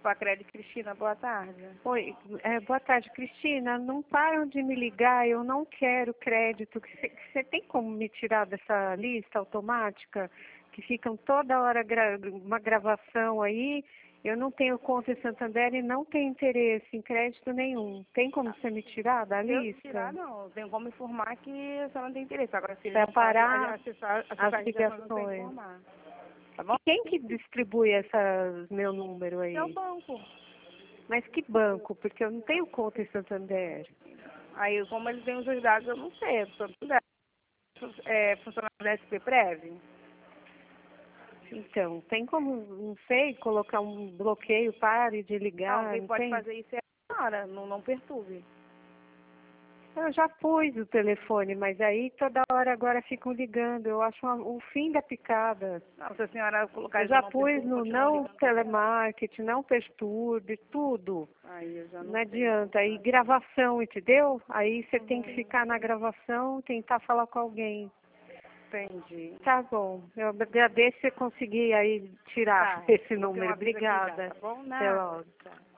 Copa Crédito, Cristina, boa tarde. Oi, boa tarde, Cristina. Não param de me ligar, eu não quero crédito. Você tem como me tirar dessa lista automática? Que ficam toda hora uma gravação aí. Eu não tenho conta em Santander e não tenho interesse em crédito nenhum. Tem como você me tirar da Se eu lista? tirar, não. Tenho como informar que você não tem interesse. Agora, se Para não parar acessar as as ligações, não tem que ligações. informar. Tá bom? E quem que distribui meu número aí? É o banco. Mas que banco? Porque eu não tenho conta em Santander. Aí, como eles têm os seus dados, eu não sei. Funcionário da SP Prev? Então, tem como, não sei, colocar um bloqueio, pare de Não, ligar, quem não pode tem? fazer isso é a senhora. Não perturbe. Eu já pus o telefone, mas aí toda hora agora ficam ligando. Eu acho o fim da picada. Não, se a senhora colocar Eu isso, já não pus perturbe, no continua não ligando. telemarketing, não perturbe, tudo. Aí eu já Não não sei. adianta. Aí gravação, entendeu? Aí você tem que Uhum. ficar na gravação, tentar falar com alguém. Entendi. Tá bom. Eu agradeço você conseguir aí tirar Tá. esse Vou ter número. uma brisa aqui já, Obrigada. tá bom? Até Nada. logo. Tá.